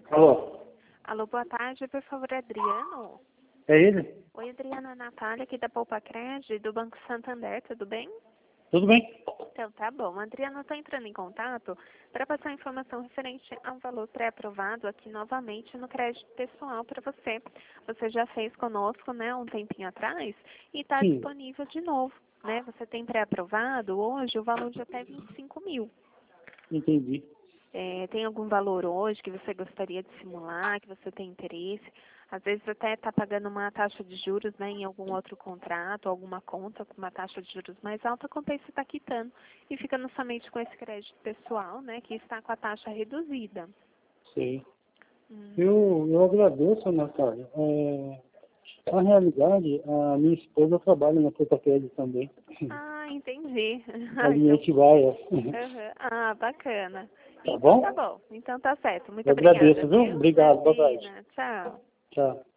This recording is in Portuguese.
Alô? Alô, boa tarde, por favor, Adriano. É ele? Oi, Adriano, é a Natália aqui da Poupa Cred, do Banco Santander, tudo bem? Tudo bem? Então, tá bom. Adriano, eu estou entrando em contato para passar informação referente ao valor pré-aprovado aqui novamente no crédito pessoal para você. Você já fez conosco, né, um tempinho atrás e está Sim, disponível de novo, né? Você tem pré-aprovado hoje o valor de até 25 mil. entendi. Tem algum valor hoje que você gostaria de simular, que você tem interesse? Às vezes até está pagando uma taxa de juros, né, em algum outro contrato, alguma conta com uma taxa de juros mais alta, compensa estar quitando e ficando somente com esse crédito pessoal, né, que está com a taxa reduzida. Sei. Uhum. Eu agradeço, Natália. Na realidade, a minha esposa trabalha na Portaquede também. Ah, entendi. A linha Então, Atibaia. aham. Ah, bacana. Tá Então tá bom? bom. Então tá certo. Muito Eu obrigada, agradeço, viu? viu? Obrigado. Boa tarde. Imagina. Tchau. Tchau.